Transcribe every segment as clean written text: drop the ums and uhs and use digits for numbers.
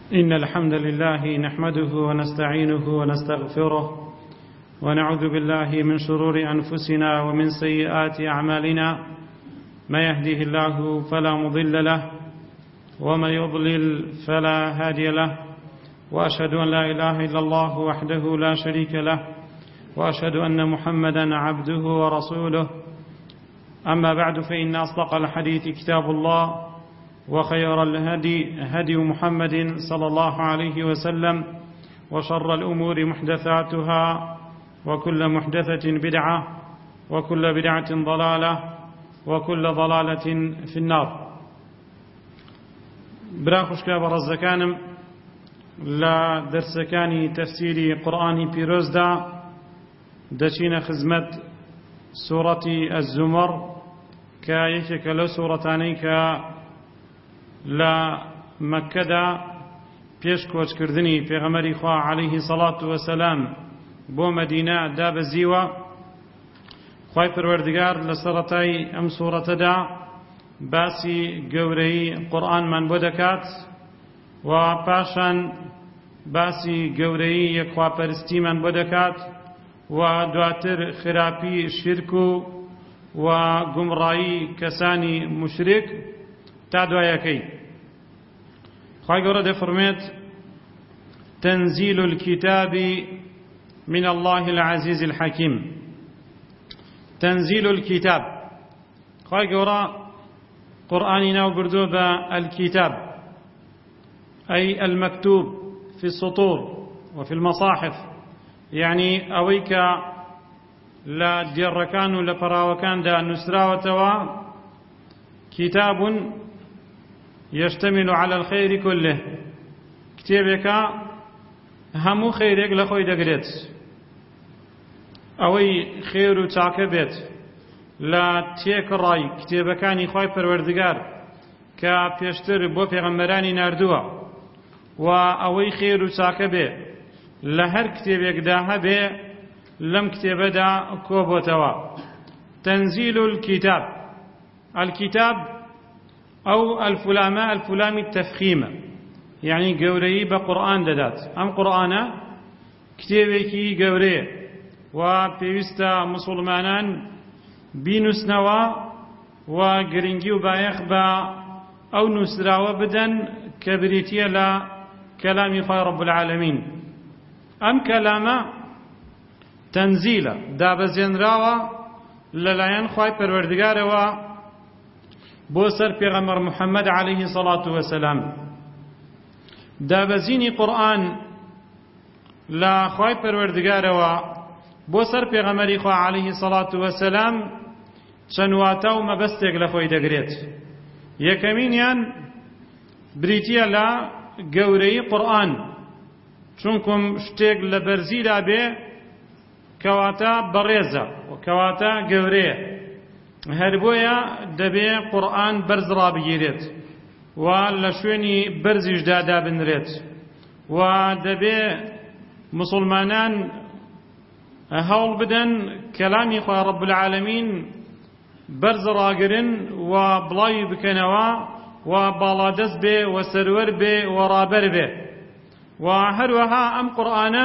إن الحمد لله نحمده ونستعينه ونستغفره ونعوذ بالله من شرور أنفسنا ومن سيئات أعمالنا ما يهده الله فلا مضل له ومن يضلل فلا هادي له وأشهد أن لا إله إلا الله وحده لا شريك له وأشهد أن محمدا عبده ورسوله أما بعد فإن أصدق الحديث كتاب الله وخير الهدي هدي محمد صلى الله عليه وسلم وشر الأمور محدثاتها وكل محدثة بدعة وكل بدعة ضلالة وكل ضلالة في النار. براخش كاب رزكانم لا درسكاني تفسيري قرآني بيروزدا دشين خزمت سورة الزمر كايك لو سورتانيك لا مكة پیش کوچ کردنی پیغمبری خواه علیه صلاة و سلام بو مدینه دا بزیوه خواه پروردگار لسرطای ام سورت دا باسی گورهی قرآن من بودکات و پاشان باسی گورهی یک خواه پرستی من بودکات و دواتر خراپی شرکو و گمرایی کسانی مشرک تا دوایەکەی خی گەورە دەفەرمێت تنزيل الكتاب من الله العزيز الحكيم. تنزيل الكتاب خی گەورە قورئانی ناو بردووە بە الكتاب أي المكتوب في السطور وفي المصاحف، يعني ئەوەی کە لە دێڕەکان و لە پەراوەکاندا نووسراوەتەوە كتاب يشتمل على الخير كله، كتابك همو خيرك لخوي دقريت اوي خير و تاكبت لا تيك راي كتابكاني خوي پروردگار كا پیشتر بو پیغمبراني ناردوه و اوي خير و تاكبه لهر كتابك دا هبه لم كتابه دا كوبوتوا. تنزيل الكتاب، الكتاب أو الفلام التفخيم، يعني قوري بقرآن دادات أم قرآن كتابيكي قوري وبيوستا مسلمانان بينوسنوا وقرنجي وبايخ با أو نسراوا بدن كبريتيا لا كلام خير رب العالمين. أم كلام تنزيلا دابزين راوا للاين خواي پروردگار بۆ سەر پێغەمبەر محەممەد عليه الصلاة والسلام. دابەزینی قورئان لە خوای پەروەردگارەوە بۆ سەر پێغەمبەری خوا عليه الصلاة والسلام چەند واتە و مەبەستێک لە خۆی دەگرێت. یەکەمینیان بریتیە لە گەورەی قورئان، چونکم شتێک لە بەرزیدا بێ کەواتە بەڕێزە و کەواتە گەورەیە، هەر بۆیە دەبێ قورئان بەرز ڕابگیرێت و لە شوێنی بەرزیشدا دابنرێت و دەبێ مسلمانان هەوڵ بدەن کەلامی خوا رب العالمین بەرز ڕاگرن و بڵاوی بکەنەوە و باڵادەست بێ و سەروەر بێ و ڕابەر بێ. و هەروەها ئەم قورئانە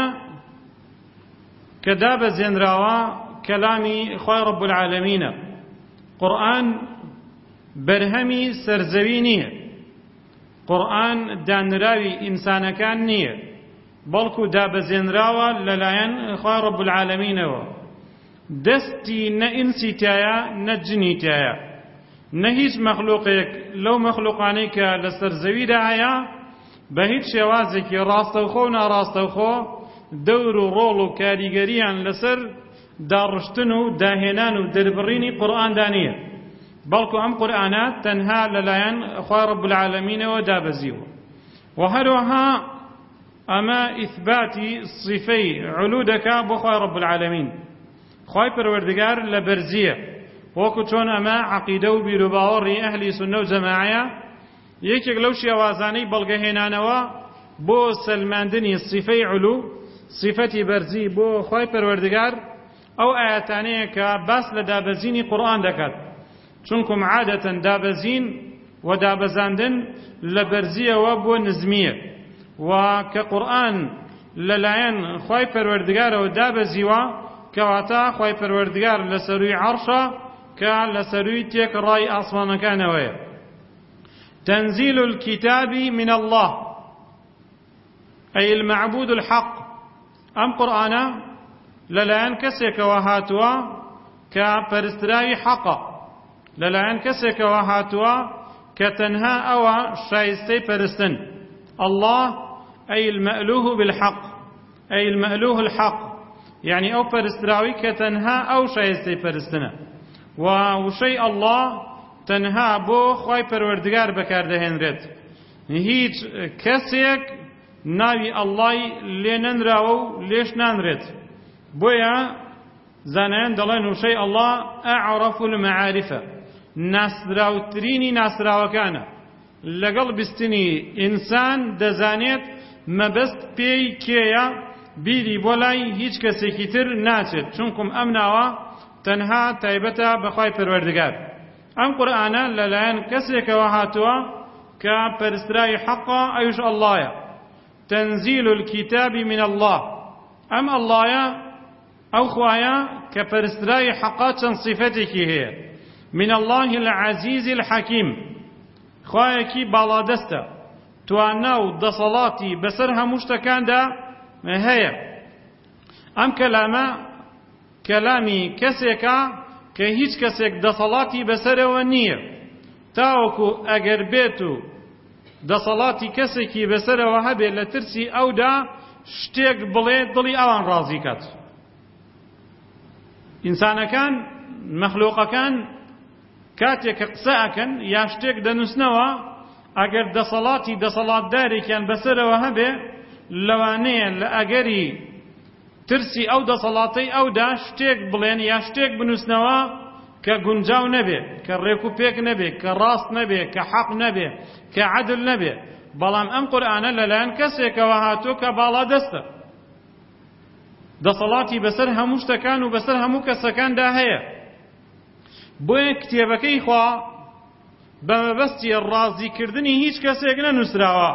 کە دابەزێنراوە کەلامی خوا رب العالمینە. قورئان بەرهەمی سەرزەوی نییە، قورئان دانراوی ئینسانەکان نییە، بەڵکو دابەزێنراوە لەلایەن خوا رب العالمینەوە. دەستی نە ئینسی تایە نە جنی تایە، نە هیچ مەخلوقێک لەو مەخلوقانەی کە لە سەرزەویدا هەیە بە هیچ شێوازێکی ڕاستەوخۆ و ناڕاستەوخۆ دەور و ڕۆڵ و کاریگەریان لەسەر داڕشتن و داهێنان و دەربڕینی قورئاندا نییە، بەڵکو ئەم قورئانە تەنها لەلایەن خوای رب العالمینەوە دابەزیوە. و هەروەها ئەمە ئیثباتی صیفەی علو دەکا بۆ خوای رب العالمین. خوای پەروەردگار لە بەرزیە، وەکو چۆن ئەمە عەقیدە و بیر و باوەڕی ئەهلی سوننە و جەماعەیە. یەکێک لەو شێوازانەی بەڵگەهێنانەوە بۆ سەلماندنی صیفەی علو، صیفەتی بەرزی بۆ خوای پەروەردگار ئەو ئاەتانەیە کە باس لە دابەزینی قورئان دەکات، چونکم عادەتەن دابەزین و دابەزاندن لە بەرزیەوە بۆ نزمیە و کە قورئان لەلایەن خوای پەروەردگارەوە دابەزیوە کەواتە خوای پەروەردگار لە سەرووی عەرشە کە لە سەرووی تێکڕای ئاسمانەکانەوەیە. تنزيل الكتاب من الله أي المعبود الحق. أم قرآن للاين كسيك وهاتوا كبرستراي حقا للاين كسيك وهاتوا كتنها أو شايستي برستن الله أي المألوه بالحق أي المألوه الحق يعني أو برستراوي كتنها أو شايستي برستنا وشيء الله تنها بو خوای پەروەردگار بەکاردەهێنرێت. هیچ کەسێک ناوی ئەڵڵای لێ نەنراوە و لێش نانرێت. بۆیە زانایان دەڵێن وشەی ئەڵڵا ئەعرەف المەعارفە ناسراوترینی ناسراوەکانە. لەگەڵ بیستنی ئینسان دەزانێت مەبەست پێی کێیە بیری بۆ لای هیچ کەسێکی تر ناچێت چونکم ئەم ناوە تەنها تایبەتە بەخوای پەروەردگار. ئەم قورئانە لەلایەن کەسێکەوە هاتووە کە پەرسترای حەقە ئەویش ئەڵڵایە. تەنزیل الکتاب من الله. ئەم ئەڵڵایە ئەو خوایە کە پەرسترای حەقە چەند صیفەتێکی هەیە. من الله العزیز الحەکیم خوایەکی باڵادەستە توانە و دەسەڵاتی بەسەر هەموو شتەکاندا هەیە. ئەم کەلامە کەلامی کەسێکە کە هیچ کەسێک دەسەڵاتی بەسەرەوە نییە تاوەکو ئەگەر بێت و دەسەڵاتی کەسێکی بەسەرەوە هەبێت لە ترسی ئەودا شتێک بڵێ دڵی ئەوان ڕازی کات. ئینسانەکان مەخلووقەکان کاتێک کە قسە ئەکەن یا شتێک دەنووسنەوە ئەگەر دەسەڵاتی دەسەڵاتدارێکیان بەسەرەوە هەبێ لەوانەیە لە ئەگەری ترسی ئەو دەسەڵاتەی ئەودا شتێک بڵێن یا شتێک بنووسنەوە کە گونجاو نەبێ کە ڕێک و پێک نەبێ کە ڕاست نەبێ کە حەق نەبێ کە عەدل نەبێ. بەڵام ئەم قورئانە لەلایەن کەسێکەوە هاتووە کە باڵادەستە دەسەڵاتی بەسەر هەموو شتەکان و بەسەر هەموو کەسەکاندا هەیە. بۆیە کتێبەکەی خوا بە مەبەستی ڕازیکردنی هیچ کەسێک نەنووسراوە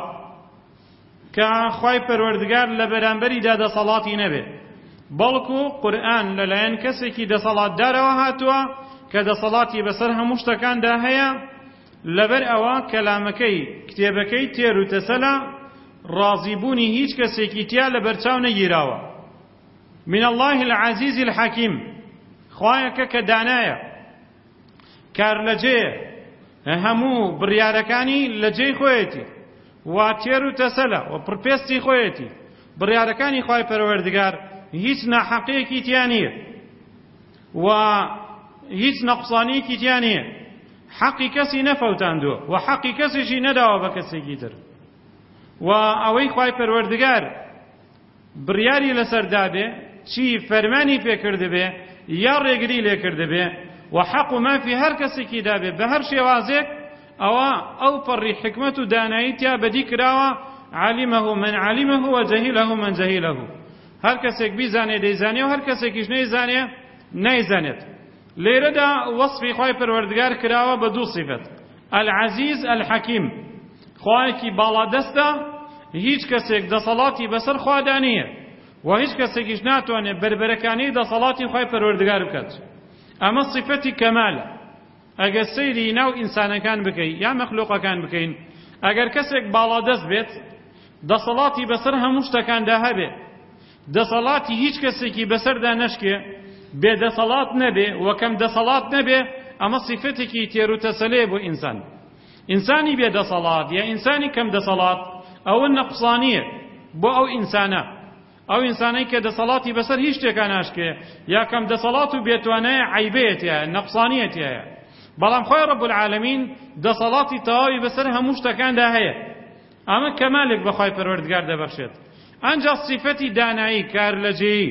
کە خوای پەروەردگار لە بەرامبەریدا دەسەڵاتی نەبێ، بەڵکو قورئان لەلایەن کەسێکی دەسەڵاتدارەوە هاتووە کە دەسەڵاتی بەسەر هەموو شتەکاندا هەیە. لەبەر ئەوە کەلامەکەی کتێبەکەی تێر و تەسەلە ڕازیبوونی هیچ کەسێکی تیا لە بەرچاو نەگیراوە. من الله العزیز الحەکیم خوایەکە کە دانایە کار لەجێیە هەموو بڕیارەکانی لەجێی خۆیەتی و تێر و تەسەلە و پڕپێستی خۆیەتی. بڕیارەکانی خوای پەروەردگار هیچ ناحەقەیەکی تیا نییە و هیچ نەقسانیەکی تیا نییە. حەقی کەسی نەفەوتاندووە و حەقی کەسیشی نەداوە بە کەسێکی تر. و ئەوەی خوای پەروەردگار بڕیاری لەسەردا بێ چی فەرمانی پێکردبێ یا ڕێگری لێکردبێ و حەق و مافی هەر کەسێکی دابێ بە هەر شێوازێک ئەوە ئەو پەڕی حکمت و دانایی تیا بەدی کراوە. عەلیمەه من عەلیمەه و جەهیلەه من جەهیلەه. هەر کەسێک بیزانێ دەیزانێ و هەر کەسێکیش نەیزانێ نەیزانێت. لێرەدا وەصفی خوای پەروەردگار کراوە بە دوو صیفەت العەزیز الحەکیم. خوایەکی باڵادەستە هیچ کەسێک دەسەڵاتی بەسەر خوادا نییە و هیچ کەسێکیش ناتوانێت بربەرەکانی دەسەڵاتی خوای پەروەردگار بکات. ئەمە صیفەتی کەمالە. ئەگەر سەیری ناو ئینسانەکان بکەین یا مەخلووقەکان بکەین ئەگەر کەسێک باڵادەست بێت دەسەڵاتی بەسەر هەموو شتەکاندا هەبێ دەسەڵاتی هیچ کەسێکی بەسەردا نەشکێ بێدەسەڵات نەبێ وەکەم دەسەڵات نەبێ ئەمە صیفەتێکی تێر و تەسەلەیە بۆ ئینسان. ئینسانی بێدەسەڵات یا ئینسانی کەم دەسەڵات ئەوە نەقسانیە بۆ ئەو ئینسانە. ئەو ئینسانەی کە دەسەڵاتی بەسەر هیچ شتێکا ناشکێ یا کەم دەسەڵات و بێتوانەیە عیبەیەتیە نەقسانیەتیە. بەڵام خۆی ڕەب العالەمین دەسەڵاتی تەواوی بەسەر هەموو شتەکاندا هەیە. ئەمە کەمالێک بەخوای پەروەردگار دەبەخشێت. ئەنجا صیفەتی دانایی کار لەجێیی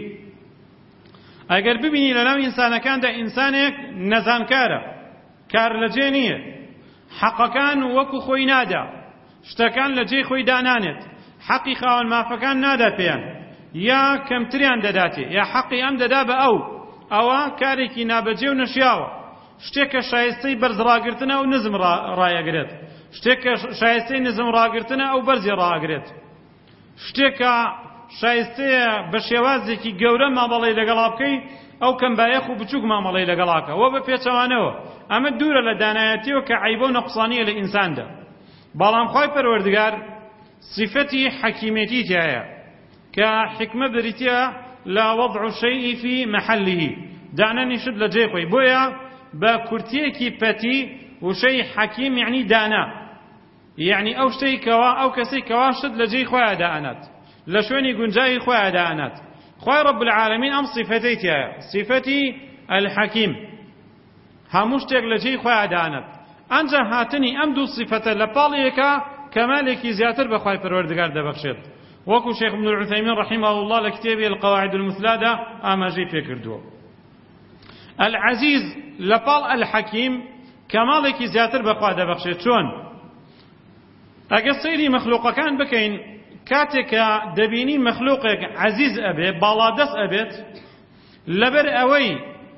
ئەگەر ببینی لەناو ئینسانەکاندا ئینسانێک نەزانکارە کار لەجێ نییە حەقەکان وەکو خۆی نادا شتەکان لەجێی خۆی دانانێت حەقی خاوەن مافەکان نادا پێیان یا کەمتریان دەداتێ یا حەقی ئەم دەدا بە ئەوە کارێکی نابەجێ و نەشیاوە. شتێکە شایستەی بەرز ڕاگرتنە ئەو نزم ڕایەگرێت شتێکە شایستەی نزم ڕاگرتنە ئەو بەرزی ڕاگرێت. شتێکە شایستەیە بە شێوازێکی گەورە مامەڵەی لەگەڵا بکەی ئەو کەمبایەخ و بچووک مامەڵەی لەگەڵاکە وە بە پێچەوانەوە ئەمە دوورە لە دانایەتیەوە کە عیبە و نەقسانیە لە ئینساندا بەڵام خوای پەروەردگار صفەتی حەکیمەتی تایە کە حکمە بریتە لە وضع الشيء في محله دانانی شت لە جێی خۆی بۆیە بە کورتیەکی پەتی وشەی حەکیم یعنی دانا یعنی ئەو شتەی کەوا ئەو کەسەی کەوا شت لە جێی خۆیان دائەنات لە شوێنی گونجاوی خۆیان دائەنات خوای رب العالمین ئەم صفەتەی تایە صفەتی الحەکیم هەموو شتێک لە جێی خۆیان دائەنات ئەنجا هاتنی ئەم دوو صفەتە لە پاڵیەکە کەمالێکی زیاتر بە خوای پەروەردگار دەبەخشێت وەکو شیخ ابن العثیمین رحمه الله لە کتێبی القواعد المثلادا ئاماژەی پێکردووە العەزیز لە پاڵ الحەکیم کەماڵێکی زیاتر بەخوا دەبەخشێت چۆن ئەگە سەیری مەخلوقەکان بکەین کاتێکە دەبینی مەخلوقێک عەزیز ئەبێ باڵادەست ئەبێت لەبەر ئەوەی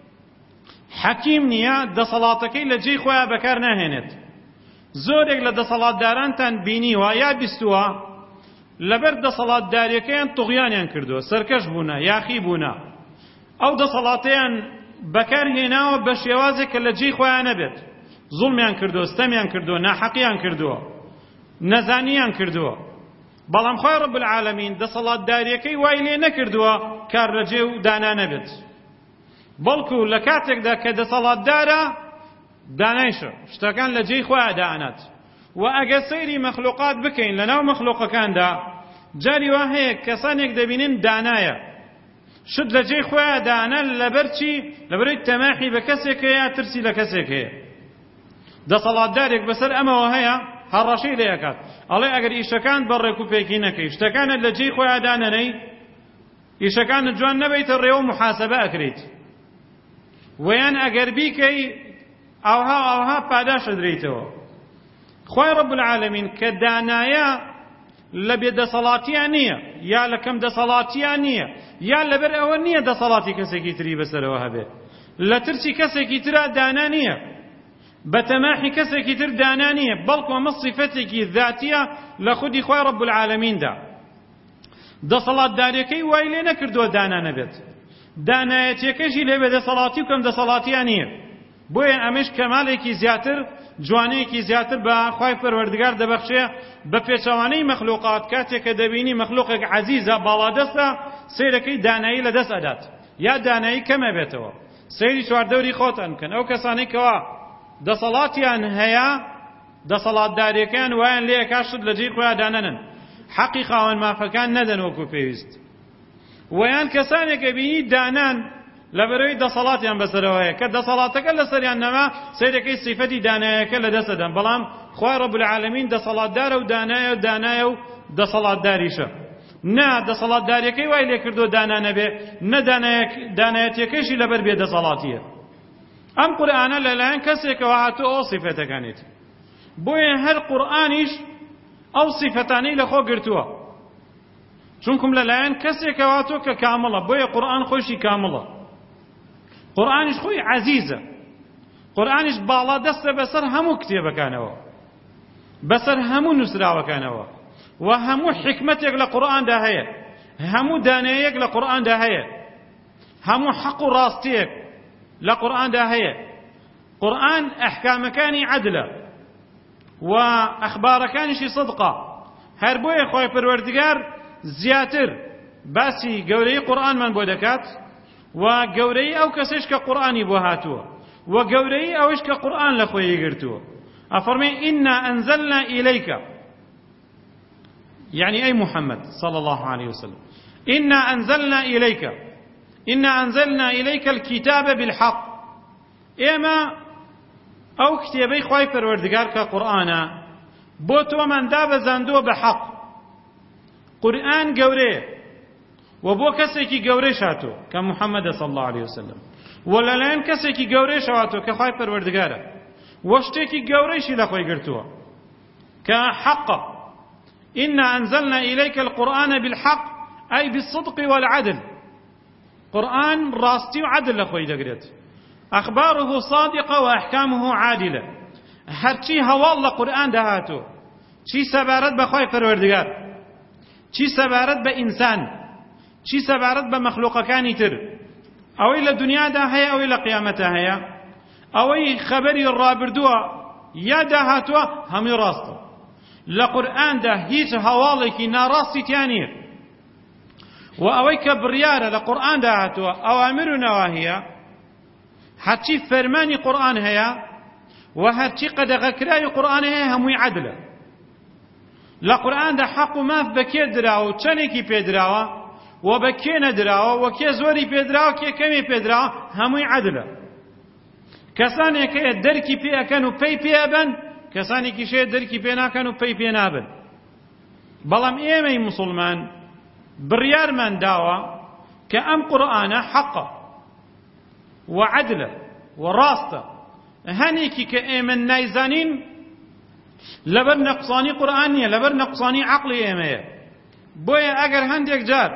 حەکیم نییە دەسەڵاتەکەی لە جێی خۆیان بەکار ناهێنێت زۆرێک لە دەسەڵاتدارانتان بینیوە یا بیستووە لەبەر دەسەڵاتداریەکەیان توغیانیان کردووە سەرکەش بوونە یاخی بوونە ئەو دەسەڵاتەیان بەکار هێناوە بە شێوازێک کە لە جێی خۆیان نەبێت زوڵمیان کردووە ستەمیان کردووە ناحەقیان کردووە نەزانیان کردووە بەڵام خوای رب العالمین دەسەڵاتداریەکەی وای لێ نەکردووە کار لە جێ و دانا نەبێت بەڵکو لە کاتێکدا کە دەسەڵاتدارە دانایشە شتەکان لە جێی خۆیان دائەنات و ئەگە سەیری مەخلوقات بکەین لەناو مەخلوقەکاندا جاری وا هەیە کەسانێک دەبینین دانایە شت لە جێی خۆیان دائەنە لەبەر چی لەبەرەوەی تەماحی بە کەسێک هەیە ترسی لە کەسێک هەیە دەسەڵاتدارێک بەسەر ئەمەوە هەیە هەڕەشەی لێ ئەکات ئەڵێ ئەگەر ئیشەکان بەڕێک و پێکی نەکەی شتەکانت لە جێی خۆیان دانەنەی ئیشەکانت جوان نەبێتە ڕێوە محاسەبە ئەکرێت ویان ئەگەر بیکەی ئەوها پاداشە درێیتەوە خوای رب العالمین کە دانایە لە بێدەسەڵاتیان نییە یا لە کەم دەسەڵاتیان نییە یا لەبەر ئەوە نییە دەسەڵاتی کەسێکی تری بەسەرەوە هەبێت لە ترسی کەسێکی ترا دانا نییە بە تەماحی کەسێکی تر دانا نییە بەڵکو ئەمە صیفەتێکی ذاتیە لە خودی خوای رب العالمیندا دەسەڵاتداریەکەی وای لێ نەکردووە دانا نەبێت دانایەتیەکەشی لێ بێدەسەڵاتی و کەم دەسەڵاتیان نییە بۆیە ئەمەش کەمالێکی زیاتر جوانەیەکی زیاتر بە خوای پەروەردگار دەبەخشێ بە پێچەوانەی مەخلوقات کاتێک کە دەبینی مەخلوقێک عەزیزە باڵادەستە سەیرەکەی دانایی لەدەست ئەدات یا دانایی کەمە بێتەوە سەیری چواردەوری خۆتان بکەن ئەو کەسانەی کەوا دەسەڵاتیان هەیە دەسەڵاتداریەکان وایان لێ کاشت لە جێی خۆیان دانەنن حەقی خاوەن مافەکان نەدەن وەکو پێویست ویان کەسانێکە بینی دانان لەبەرەوەی دەسەڵاتیان بەسەرەوەیە کە دەسەڵاتەکە لەسەریان نەما سەیرەکەی صیفەتی دانایەکە لەدەستەدەن بەڵام خوای رب العالمین دەسەڵاتدارە و دانایە و دەسەڵاتداریشە نا دەسەڵاتداریەکەی وای لێ کردو دانا نەبێ نە دانایەتیەکەیشی لەبەر بێ دەسەڵاتیە ئەم قورئانە لەلایەن کەسێکەوە هاتووە ئەو صیفەتەکانێت بۆیە هەر قورئانیش ئەو صیفەتانەی لەخۆ گرتووە چونکم لەلایەن کەسێکەوە هاتووە کە کامڵە بۆیە قورئان خۆشی کامڵە قورئانیش خۆی عەزیزە قورئانیش باڵا دەستە بەسەر هەموو کتێبەکانەوە بەسەر هەموو نووسراوەکانەوە و هەموو حکمەتێک لە قورئاندا هەیە هەموو دانایەک لە قورئاندا هەیە هەموو حەق و ڕاستیەک لە قورئاندا هەیە قورئان ئەحکامەکانی عەدلە و ئەخبارەکانیشی صدقە هەر بۆیە خوای پەروەردگار زیاتر باسی گەورەی قورئانمان بۆ دەکات و گەورەی ئەو کەسەش کە قورئانی بۆ هاتووە و گەورەی ئەوش کە قورئان لە خۆی گرتووە ئەفەرمێ ئینا ئەنزەلنا ئیلەیکە يعني أي محمد صلى الله عليه وسلم إنا أنزلنا إليك الكتاب بالحق إما أو كتابي خواهي پروردگار كقرآن بوتو من داب زندو بحق قرآن قوري وبو كسيكي قوري شاتو كمحمد صلى الله عليه وسلم ولا لين كسيكي قوري شاتو كخواهي پروردگار وشتيكي قوري شي لخواهي قرتوا كحق إنا أنزلنا إليك القرآن بالحق أي بالصدق والعدل قرآن راستي وعدل لخوي دقريت أخباره صادقة وأحكامه عادلة هرچی هوا الله قرآن دهاتو چی سبارت بخوای پروردگار چی سەبارەت بە ئینسان، چی سەبارەت بە مەخلووقەکانی تر، ئەوەی لە دنیادا هەیە ئەوەی لە قیامەتە هەیە، ئەوەی خەبەری ڕابردووە یا داهاتووە هەمووی ڕاستە. لە قورئاندا هیچ هەواڵێکی ناڕاستی تیا نییە. و ئەوەی کە بڕیارە لە قورئاندا هاتووە ئەوامر و نەواهیە، هەرچی فەرمانی قورئان هەیە و هەرچی قەدەغەکراوی قورئان هەیە هەمووی عەدلە. لە قورئاندا حەق و ماف بە کێ دراوە و چەندێکی پێدراوە و بە کێ نەدراوە و کێ زۆری پێدراوە کێ کەمی پێدراوە هەمووی عەدلە. کەسانێک هەیە دەرکی پێ ئەکەن و پێی پێبن، کەسانێکیشەیە دەرکی پێ ناکەن و پێی پێ نابن. بەڵام ئێمەی موسڵمان بڕیارمان داوە کە ئەم قورئانە حەقە و عەدلە و ڕاستە. هەنێکی کە ئێمە نایزانین لەبەر نەقسانی قورئان نییە، لەبەر نەقسانی عەقڵی ئێمەیە. بۆیە ئەگەر هەندێک جار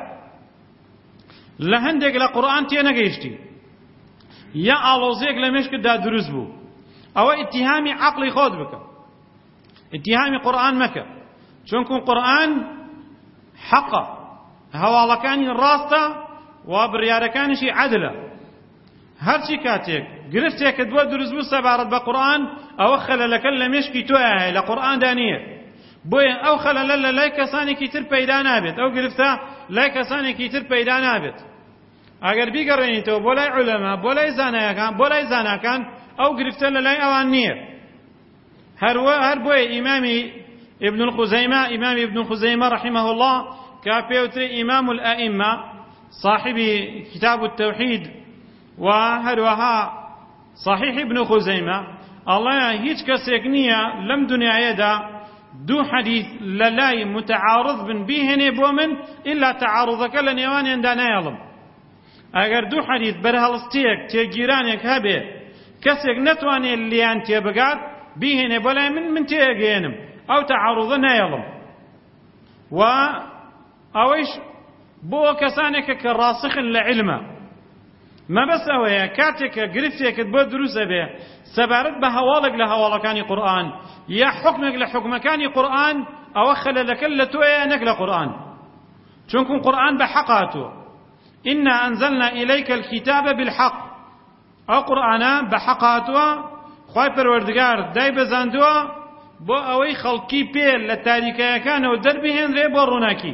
لە هەندێک لە قورئان تێنەگەیشتی یا ئاڵۆزێک لە مێشکتدا دروست بوو، ئەوە ئیتیهامی عەقڵی خۆت بکە، ئیتیهامی قورئان مەکە، چونکە قورئان حەقە، هەواڵەکانی ڕاستە و بڕیارەکانیشی عەدلە. هەرچی کاتێک گرفتێکت بۆ دروست بوو سەبارەت بە قورئان، ئەوە خەلەلەکە لە مێشکی تۆیە هەیە، لە قورئاندا نییە. بۆیە ئەو خەلەلە لە لای کەسانێکی تر پەیدا نابێت، ئەو گرفتە لای کەسانێکی تر پەیدا نابێت. ئەگەر بیگەڕێنیتەوە بۆ لای عولەما، بۆ لای زانایەکان، بۆ لای زاناکان، ئەو گرفتە لە لای ئەوان نییە. هەر بۆیە ئیمامی ابن الخوزەیمە رحمه الله کە پێوترێ ئیمام الئەئیمە صاحبی کتاب التوحید و هەروەها صحیح ابن خوزەیمە، ئەڵێ هیچ کەسێک نییە لەم دنیایەدا دوو حەدیث لە لای متعارض بن بیهێنێ بۆ من ئیلا تعارضەکە لە نێوانیاندا نایەڵم. ئەگەر دوو حەدیث بەرهەڵستیەک تێگیرانێک هەبێ کەسێک نەتوانێت لیان تێبگات بیهێنێ بۆ لای من تێگەێنم، ئەو تعارضە نایەڵم. و ئەوەیش بۆ کەسانێکە کە ڕاسخن لە علمە. مەبەس ئەوەیە کاتێککە گرفتێکت بۆ دروستە بێ سەبارەت بە هەواڵێک لە هەواڵەکانی قورئان یا حکمێک لە حکمەکانی قورئان، ئەوە خەلەلەکە لە تۆیە نەک لە قورئان، چونکە قورئان بە حەق هاتووە. إنا أنزلنا إليك الكتاب بالحق. أو قرآن بحق هاتوا خواهي پروردگار داي بزاندوا بو اوي خلقي بيل لتاريكا كان ودربهن ري بروناكي.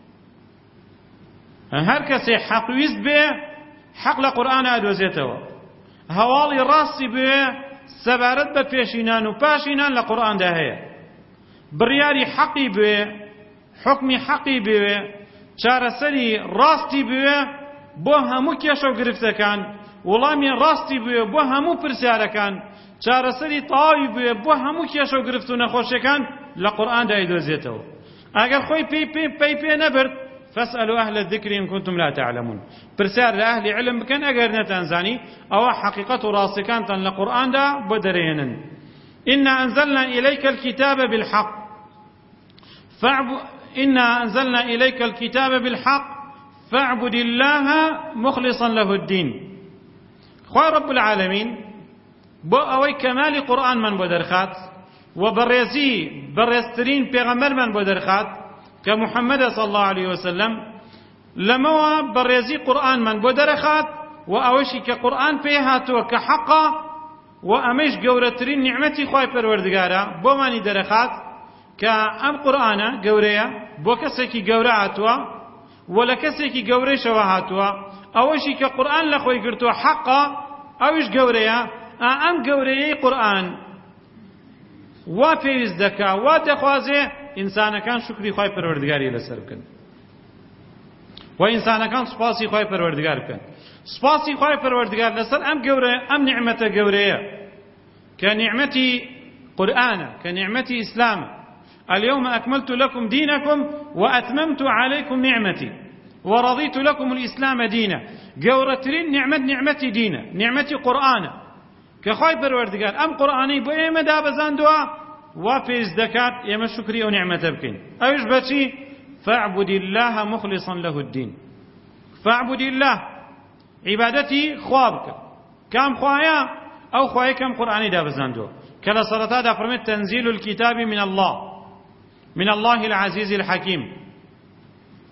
هر کسی حق ویست به حق لقرآن ادوزيتوا، هوالي راسي به سبارت به پیشینان و پاشینان لقرآن ده هيا، برياري حقي به حكمي حقي به چارەسەری ڕاستی بوێ بۆ هەموو کێشە و گرفتەکان، وەڵامی ڕاستی بوێ بۆ هەموو پرسیارەکان، چارەسەری تەواوی بوێ بۆ هەموو کێشە و گرفت و نەخۆشیەکان لە قورئاندا ئەیدۆزێتەوە. ئەگەر خۆی پێی پێ نەبرد فاسألوا أهل الذكر إن كنتم لا تعلمون، پرسیار لە ئەهلی علم بکەن ئەگەر نەتانزانی ئەوە حەقیقەت و ڕاستیەکانتان لە قورئاندا بۆ دەرهێنن. إنا أنزلنا إليك الكتاب بالحق إنا أنزلنا إليك الكتاب بالحق فاعبد الله مخلصا له الدين. خواه رب العالمين بو اوي كمال قرآن من بدرخات وبرزترين پیغمبر من بدرخات كمحمد صلى الله عليه وسلم لما برزي قرآن من بدرخات واوشي كقرآن بيهاتو كحقا وامش قورترين نعمتي خواه پروردگارا بو ماني درخات كأم قرآن قوريا بو كسيكي قورا هاتوا ولا كسيكي قوري شوا هاتوا اوشي كقرآن لخوي قرتوا حقا اوش قوريا ام قوريا قرآن وفيز دكا ودخوازي انسان كان شكري خواه پروردگاري لسر بكن وانسان كان سپاسي خواه پروردگار بكن سپاسي خواه پروردگار لسر ام قوريا ام نعمة قوريا كنعمتي قرآن كنعمتي إسلام اليوم أكملت لكم دينكم وأتممت عليكم نعمتي ورضيت لكم الإسلام دينا. قورترين نعمتي دينا نعمتي قرآن كخوي پروردگار ام قرآني بو ايما دابزان دوا وفيز دكات ايما شكري او نعمة بكين اوش بچي فاعبد الله مخلصا له الدين. فاعبد الله عبادتي خوابك كام خوايا او خوايا كم قرآني دابزان دوا كلا صلاة دا فرمت تنزيل الكتاب من الله العزيز الحكيم.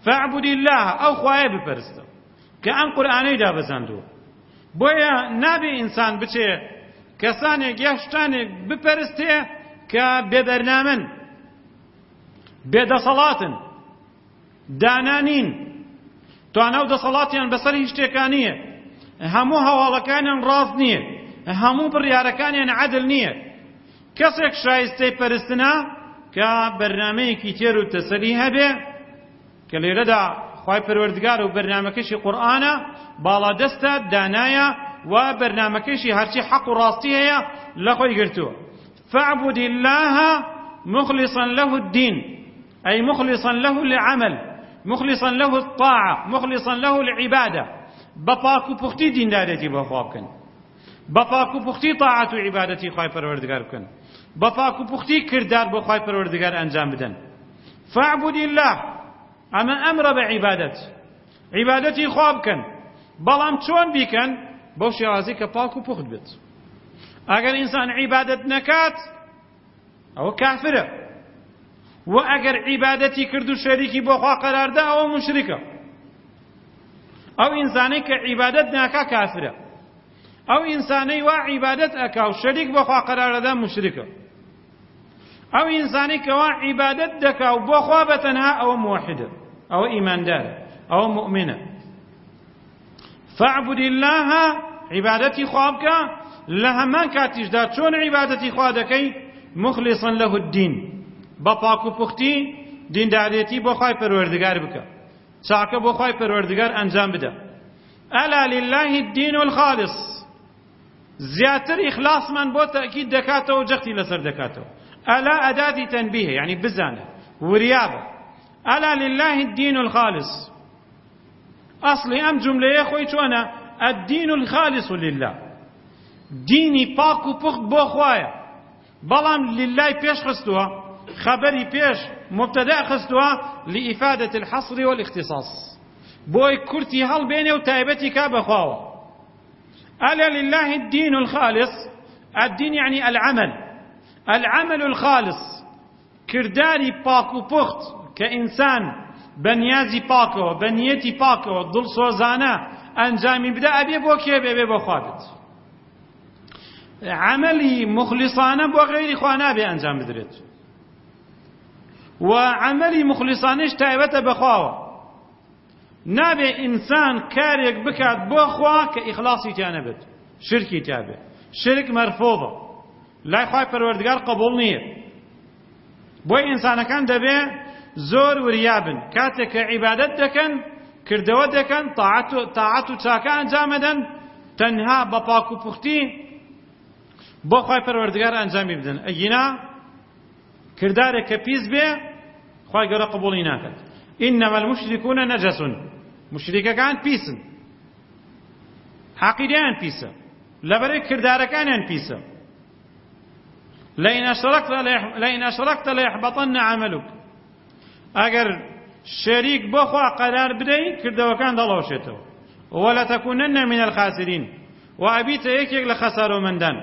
فاعبد الله ئەو خوایە بپەرستە کە ئەم قورئانەی دابەزاندووە. بۆیە نابێ ئینسان بچێ کەسانێک یا شتانێک بپەرستێ کە بێبەرنامەن، بێدەسەڵاتن، دانانین، توانە و دەسەڵاتیان بەسەر هیچ شتێکان نییە، هەموو هەواڵەکانیان ڕاست نییە، هەموو بڕیارەکانیان عەدل نییە. کەسێک شایستەی پەرستنە کە بەرنامەیەکی تێر و تەسەلی هەبێ کە لێرەدا خوای پەروەردگار و بەرنامەکەشی قورئانە باڵادەستە، دانایە و بەرنامەکەشی هەرچی حەق و ڕاستی هەیە لە خۆی گرتووە. فاعبد الله مخلصا له الدين أي مخلصا له العمل، مخلصا له الطاعة، مخلصا له العبادة. بپاکو پختی دیندارێتی بۆ خوا بکەن، بپاکو پختی طاعت و عیبادەتی خوای پەروەردگار بکەن، بپاکو پختی کردار بۆ خوای پەروەردگار ئەنجام بدەن. فاعبد الله ئەمە ئەمرە بە عیبادەت، عیبادەتی خوا بکەن، بەڵام چۆن بیکەن؟ بەو شێوازەی کە پاک و پوخت بێت. ئەگەر ئینسان عیبادەت نەکات ئەوە کافرە، و ئەگەر عیبادەتی کرد و شەریکی بۆ خوا قەراردا ئەوە مشریکە. ئەو ئینسانەی کە عیبادەت ناکا کافرە، ئەو ئینسانەی وا عیبادەت ئەکا و شەریک بۆ خوا قەرارەدا مشریکە. ئەو ئینسانی کە وا عیبادەت دەکا و بۆ خوا بەتەنها ئەوە موحیدە، ئەوە ئیماندارە، ئەوە مؤمنە. فاعبد الله عیبادەتی خوا بکە لە هەمان کاتیشدا چۆن عیبادەتی خوا دەکەی؟ مخلصا له الدین، بە پاک و پوختی دیندارێتی بۆ خوای پەروەردگار بکە، چاکە بۆ خوای پەروەردگار ئەنجام بدە. ئەلا لله الدین الخالص، زیاتر ئیخلاسمان بۆ تەکید دەکاتەوە و جەختی لەسەر دەکاتەوە. ئەلا ئەداتی تەنبیهە، یعنی بزانە، وریابە. ئەلا لله الدین الخالص، ئەسڵی ئەم جوملەیە خۆی چۆنە؟ الدین الخالص لله، دینی پاک و پوخت بۆ خوایە، بەڵام للای پێش خستووە، خەبەری پێش مبتەدا خستووە لإفادة الحصر والاختصاص، بۆی کورتی هەڵبێنێ و تایبەتی کا بەخواوە. ألا لله الدين الخالص، الدين يعني العمل، العمل الخالص، كرداري باك و پخت كإنسان بنيازي باكو بنيتي باكو دل سوزانا أنجامي بدا أبي بو كيب أبي بو خوابت، عملي مخلصانا بو غير خوانا بي أنجام بدرت، وعملي مخلصانش تايبته بخواوه. نابێ ئینسان کارێک بکات بۆ خوا کە ئیخلاسی تیا نەبێت، شرکی تیا بێت. شرک مەرفوضە، لای خوای پەروەردگار قبوڵ نییە. بۆی ئینسانەکان دەبێ زۆر وریابن کاتێک کە عیبادەت دەکەن، کردەوە دەکەن، تاعەت و چاکە ئەنجام دەدەن، تەنها بە پاک و پوختی بۆ خوای پەروەردگار ئەنجامی بدەن. ئەگینا کردارێک کە پیس بێ خوای گەورە قبوڵی ناکات. إنما المشركون نجس، مشركة كان بيسن، حقيقيان بيسا، لبريك كردارة كان بيسا. لئن أشركت ليحبطن عملك، أجر شريك بخوا قرار بدي كردوا كان ضلوشته، ولا تكونن من الخاسرين، وأبيت يكيك لخسر من دان.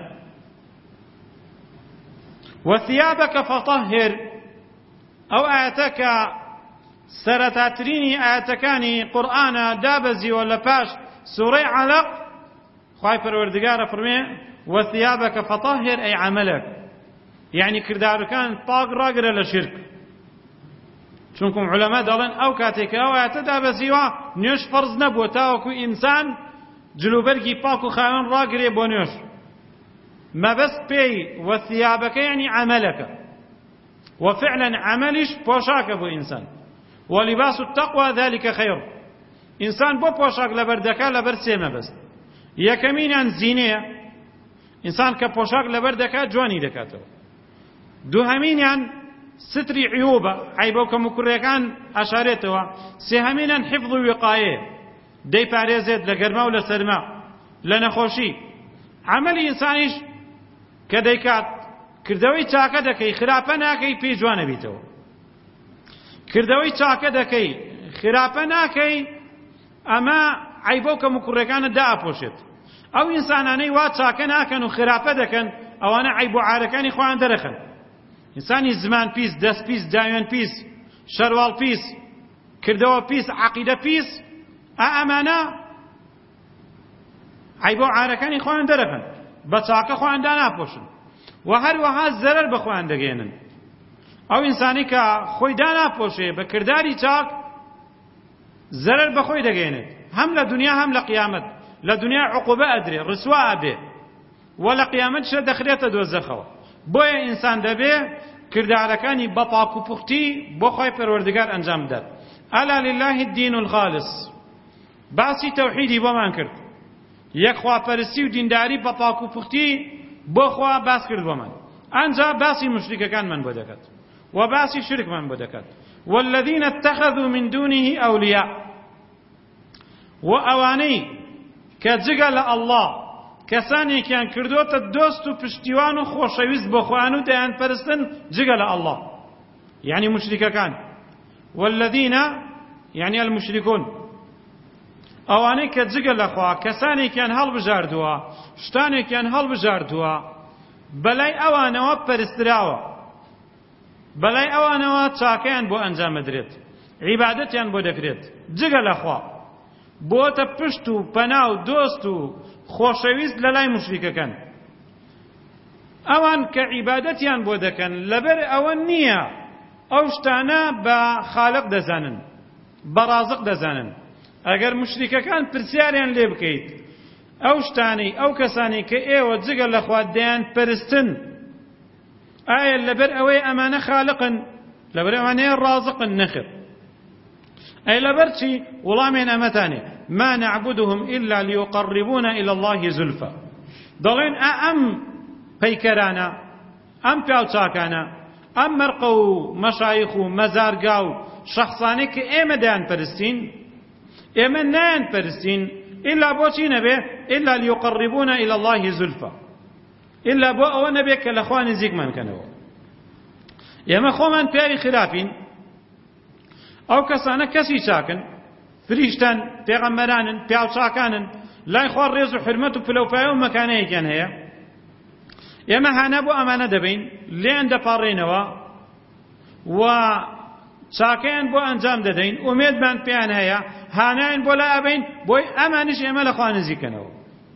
وثيابك فطهر، أو آتك سەرەتاترینی ئاەتەکانی قورئانە دابەزی و لە پاش سوورەی عەلەق خوای پەروەردگارە فەرمێ وەثیابەکە فەطەهر ئەی عەمەلەک، یعنی کردارەکان پاک ڕاگرە لە شرک. چونکە عولەما دەڵێن ئەو کاتێک ئەو ئاەتە دابەزیوە نوێژ فەرز نەبووە تاوەکو ئینسان جلوبەرگی پاک و خاوێن ڕاگرێ بۆ نوێژ. مەبەست پێی وەثیابەکە یعنی عەمەلەکە، وفعلا عەمەلیش پۆشاکە بۆ ئینسان. ولباس التقوى ذلك خير، إنسان بو پوشاک لبر دكا لبر سيما بس. يكمينان زينية، إنسان كپوشاک لبر دكا جواني دكاتو. دوهمينان ستري عيوبة، عيبو كمكريكان أشاريتوا. سيهمينان حفظ وقاية، دي پاريزيد لگرما و لسرما لنخوشي. عملي إنسانيش كديكات كردوي چاكا دكي خرافة ناكي پي جوانه بيتو، کردەوەی چاکە دەکەی خراپە ناکەی، ئەمە عیبە و کەموکوڕەکانت دائەپۆشێت. ئەو ئینسانانەی وا چاکە ناکەن و خراپە دەکەن ئەوانە عیب و عارەکانی خۆیان دەرەخەن. ئینسانی زمان پیس، دەست پیس، داوێن پیس، شەرواڵ پیس، کردەوە پیس عەقیدە پیس ئەمانە عیب و عارەکانی خۆیان دەرەکەن بە چاکە خۆیان داناپۆشن و هەروەها زەرەر بە خۆیان دەگەێنن ئەو ئینسانی کە خۆی داناپۆشێ بە کرداری چاک زەرەر بە خۆی دەگەێنێت هەم لە دنیا هەم لە قیامەت لە دنیا عقوبە ئەدرێ ڕسوا ئەبێ و لە قیامەتشە دەخرێتە دۆزەخەوە بۆیە ئینسان دەبێ کردارەکانی بە پاک و پوختی بۆ خۆی پەروەردگار ئەنجام بدات ئەلا لله الدین الخالص باسی تەوحیدی بۆمان کرد یەک خواپەرستی و دینداری بە پاک و پوختی بۆ خوا باس کرد بۆمان ئەنجا باسی مشریکەکانمان بۆ دەکات و باسی شرکمان بۆ دەکات والذین اتخذوا من دونه ئەولیا و ئەوانەی کە جگە لە ئەڵڵا کەسانێکیان کردوتە دۆست و پشتیوان و خۆشەویست بۆ خۆیان و دەیان پەرستن جگە لە ئەڵڵا یعنی مشریکەکان والذین یعنی المشركون ئەوانەی کە جگە لەخوا کەسانێکیان هەڵبژاردووە شتانێکیان هەڵبژاردووە بەلای ئەوانەوە پەرستراوە بەلای ئەوانەوە چاکەیان بۆ ئەنجامەدرێت عیبادەتیان بۆ دەکرێت جگە لەخوا بۆتە پشت و پەنا و دۆست و خۆشەویست لە لای مشریکەکان ئەوان کە عیبادەتیان بۆ دەکەن لەبەر ئەوە نییە ئەو شتانە بە خالق دەزانن بە رازق دەزانن ئەگەر مشریکەکان پرسیاریان لێ بکەیت ئەو شتانەی ئەو کەسانی کە ئێوە جگە لەخوا دەیان پەرستن ئایا لەبەر ئەوەی ئەمانە خالقن لەبەر ئەوانەیە رازقن نەخر ئەی لەبەر چی وڵامیان ئەمەتانێ ما نعبدهم إلا ليقربونا إلى الله زلفى دەڵێن ئەم پەیکەرانە ئەم پیاوچاکانە ئەم مەرقە و مەشایخ و مەزارگا و شەخصانەی کە ئێمە دەیان پەرستین ئێمە نایان پەرستین ئیلا بۆچی نەبێ ئیلا لیقەڕیبونا إلى الله زلفى ئیلا بۆ ئەوە نەبێ کە لەخوا نزیکمان کەنەوە ئێمە خۆمان پیاوی خلافین ئەو کەسانە کەسی چاکن فریشتن پێغەمبەرانن پیاوچاکانن لای خوا ڕێز و حرمەت و پلەپایە و مەکانەیەکیان هەیە ئێمە هانە بۆ ئەمانە دەبین لێیان دەپاڕێنەوە و چاکەیان بۆ ئەنجام دەدەین ئومێدمان پێیان هەیە هانایان بۆ لای ئەبین بۆی ئەمانیش ئێمە لەخوا نزیکەنەوە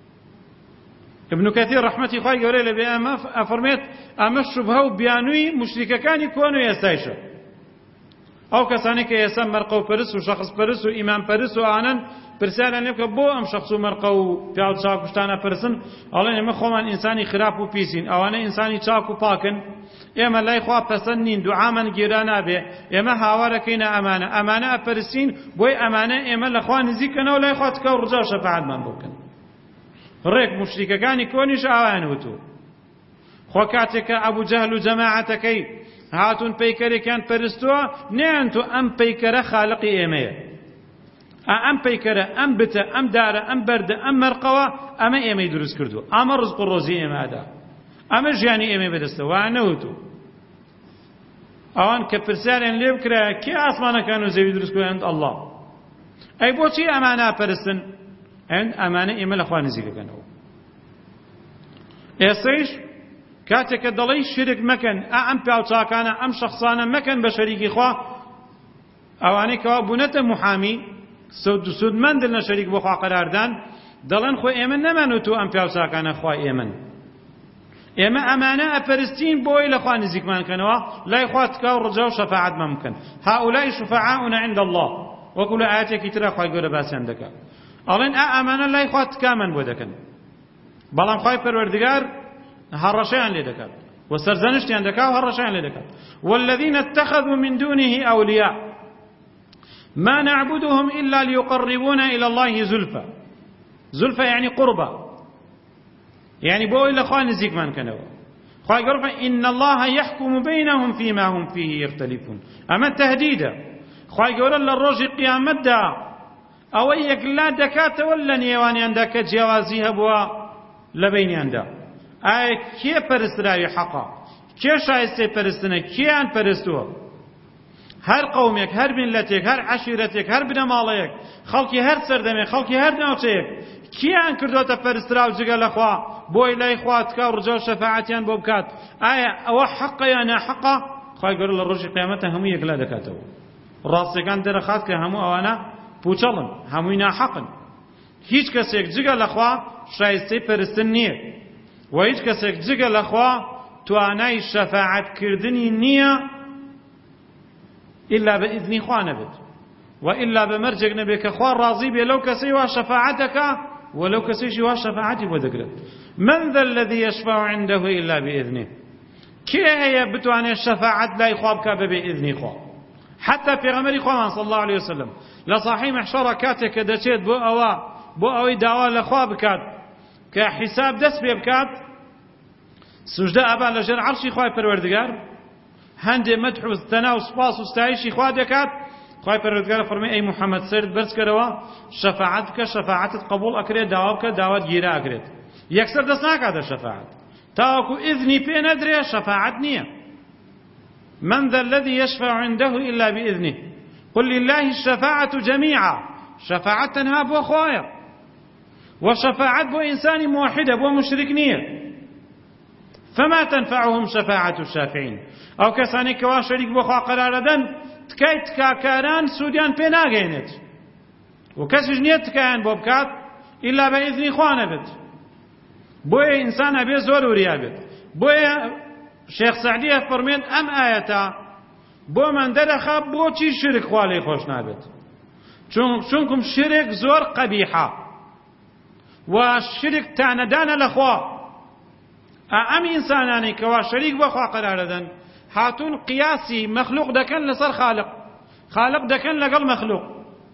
ابن كثير رحمەتی خوای گەورەی لەبێ ئەمە ئەفەرمێت ئەمە شوبهە و بیانووی مشریکەکانی کۆن و ئێستایشە ئەو کەسانی کە ئێستا مەرقە و پەرست و شەخص پەرست و ئیمان پەرست و ئانن پرسیاریان لێ بکە بۆ ئەم شەخص و مەرقە و پیاو چاک و شتانە پەرستن ئەڵێن ئێمە خۆمان ئینسانی خراپ و پیسین ئەوانە ئینسانی چاک و پاکن ئێمە لای خوا پەسەند نین دوعامان گێرا نابێ ئێمە هاوارەکەینە ئەمانە ئەپەرستین بۆی ئەمانە ئێمە لەخوا نزیکەنەوە لای خوا تکە و ڕجا و شەفاعەتمان بۆ بکەن ڕێک مشریکەکانی کۆنیش ئاوایان وتو خۆ کاتێک کە ئەبوو جەهل و جەماعەتەکەی هاتون پەیکەرێکیان پەرستووە نێیان تو ئەم پەیکەرە خالقی ئێمەیە ئەم پەیکەرە ئەم بتە ئەم دارە ئەم بەردە ئەم مەرقەوە ئەمە ئێمەی دروست کردووە ئەمە ڕزق و ڕۆزی ئێمەدا ئەمە ژیانی ئێمە بەدەستە وایە نەوتو ئەوان کە پرسیاریان لێ بکرایە کێ ئاسمانەکان و زەوی دروست کردووە ئەڵڵا ئەی بۆچی ئەمانە پەرستن ئەمانە ئێمە لەخوا نزیکەکەنەوە ئێستەیش کاتێک کە دەڵێی شرک مەکەن ئەم پیاوچاکانە ئەم شەخصانە مەکەن بە شەریکی خوا ئەوانەی کەوا بوونەتە محامی سودمەندن لە شەریک بۆ خوا قەراردان دەڵێن خۆ ئێمە نەمانوتو ئەم پیاوچاکانە خوا ئێمن ئێمە ئەمانە ئەپەرستین بۆی لەخوا نزیکمانکەنەوە لای خوا تکا و ڕجا و شەفاعەتمان بکەن هؤلاء شفعاؤنا عند الله وەکو لە ئاەتێکی ترە خوای گەورە باسییان دەکات ئەڵێن ئەمانە لای خوا تکامان بۆ دەکەن بەڵام خوای پەروەردگار هەڕەشەیان لێ دەکات و سەرزەنشتیان دەکات و هەڕەشەیان لێ دەکات والذین اتخذوا من دونه أولياء ما نعبدهم إلا ليقربونا إلى الله زلفى زلفى يعني قربة يعني بو إلا خوان نزيك من كانوا خوان قربة إن الله يحكم بينهم فيما هم فيه يختلفون أما التهديد خوان قربة للرجل قيامة دا أو يكلا دكات ولا نيواني عندك جوازيها بوا لبيني عنده ئایا کێ پەرستراوی حەقا کێ شایستەی پەرستنە کێیان پەرستووە هەر قەومێک هەر میلەتێک هەر عەشیرەتێک هەر بنەماڵەیەک خەڵکی هەر سەردەمێک خەڵکی هەر ناوچەیەک کێیان کردوتە پەرستراو جگە لەخوا بۆی لای خوا تکا و ڕجا و شەفاعەتیان بۆ بکات ئایا ئەوە حەقە یان ناحەقە خوای گەورە لە ڕۆژی قیامەتە هەموو یەکلا دەکاتەوە ڕاستیەکان دەرەخات کە هەموو ئەوانە پوچەڵن، هەمووی ناحەقن. هیچ کەسێک جگە لەخوا شایستەی پەرستن نییە و هیچ کەسێک جگە لەخوا توانای شەفاعەتکردنی نییە ئیلا بە ئیذنی خوا نەبێت و ئیلا بە مەرجێک نەبێت کە خوا ڕازی بێ لەو کەسەی وا شەفاعەتەکە و لەو کەسێکی وا شەفاعەتی بۆ دەگرێت. من ذا الذي يشفع عنده إلا بإذنه. کێ هەیە بتوانێت شەفاعەت لای خوا بکات بەبێ ئیذنی خوا؟ حتى پێغەمبەری خوامان صلی الله عليه وسلم لە صحیح محشەرە کاتێک کە دەچێت بۆ ئەوەی داوا لە خوا بکات کە حیساب دەست پێ بکات، سوژدە ئەبا لەژێر عەرشی خوای پەروەردگار، هەندێ مەدح و تەنا و سوپاس و ستایشی خوا دەکات. خوای پەروەردگار فەرمێ ئەی محەممەد سەرت بەرز کەرەوە، شەفاعەت بکە، شەفاعەتت قبوڵ ئەکرێت، داوا بکە، داوات گیرە ئەکرێت. یەکسەر دەست ناکاتە شەفاعەت تاوەکو ئیذنی پێ نەدرێ، شەفاعەت نییە. من ذا الذي يشفع عنده إلا بإذنه قل لله الشفاعة جميعا. شفاعة تنها بو خوايا، وشفاعة بو إنسان موحدة بو مشرك نية، فما تنفعهم شفاعة الشافعين. أو كساني كوا شريك بو خوا قرار دن تكايت كاكاران سوديان بينا غينت وكسج نيت تكاين بو بكات إلا بإذن خوانا بت. بوي إنسان أبي زور وريابت. بوي شيخ سعدية فرمين أم آياتا بو من درخا بو چی شرك خوالي خوش نابت، چونكم شرك زور قبيحة والشرك تاندان لخوا. أم إنساناني كوا شريك بخوا قرار دن هاتون قياسي مخلوق دكن لصر خالق دكن لقل مخلوق.